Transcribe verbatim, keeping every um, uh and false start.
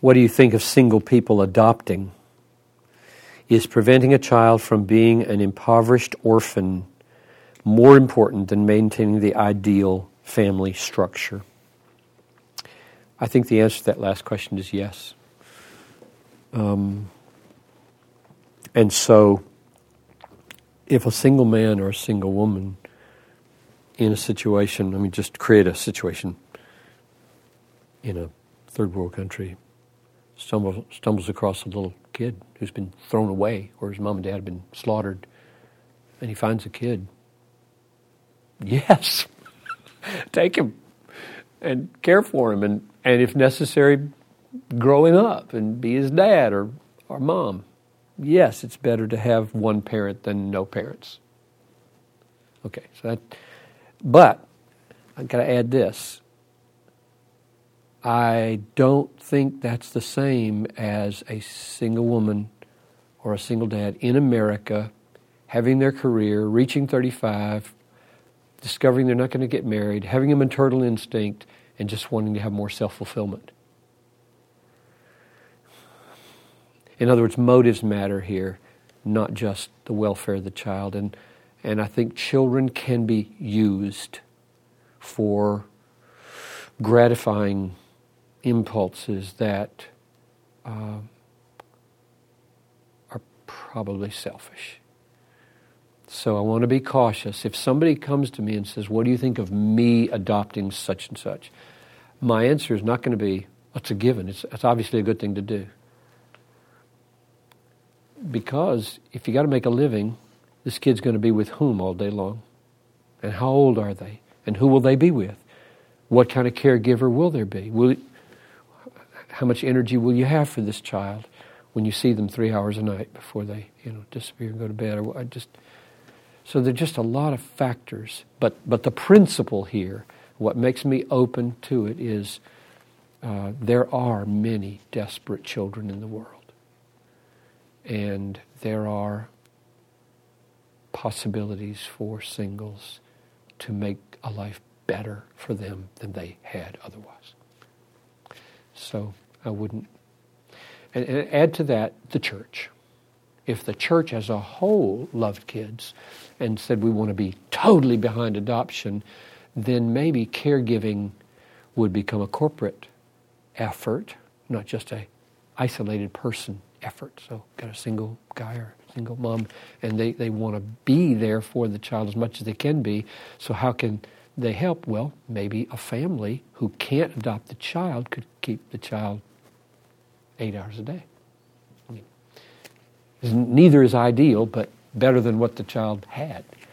What do you think of single people adopting? Is preventing a child from being an impoverished orphan more important than maintaining the ideal family structure? I think the answer to that last question is yes. Um, and so, if a single man or a single woman in a situation, I mean, just create a situation in a third world country, stumbles, stumbles across a little kid who's been thrown away, or his mom and dad have been slaughtered, and he finds a kid, yes, take him and care for him, and, and if necessary, grow him up and be his dad or, or mom. Yes, it's better to have one parent than no parents. Okay, so that, but I've got to add this. I don't think that's the same as a single woman or a single dad in America having their career, reaching thirty-five, discovering they're not going to get married, having a maternal instinct, and just wanting to have more self-fulfillment. In other words, motives matter here, not just the welfare of the child. And, and I think children can be used for gratifying impulses that uh, are probably selfish. So I want to be cautious. If somebody comes to me and says, what do you think of me adopting such and such? My answer is not going to be, it's a given. It's, it's obviously a good thing to do. Because if you got to make a living, this kid's going to be with whom all day long? And how old are they? And who will they be with? What kind of caregiver will there be? Will, how much energy will you have for this child when you see them three hours a night before they, you know, disappear and go to bed? Or I just so there are just a lot of factors. But but the principle here, what makes me open to it is uh, there are many desperate children in the world. And there are possibilities for singles to make a life better for them than they had otherwise. So I wouldn't... And, and add to that the church. If the church as a whole loved kids and said we want to be totally behind adoption, then maybe caregiving would become a corporate effort, not just a isolated person effort. So got a single guy or single mom, and they, they want to be there for the child as much as they can be. So how can they help? Well, maybe a family who can't adopt the child could keep the child eight hours a day. I mean, neither is ideal, but better than what the child had.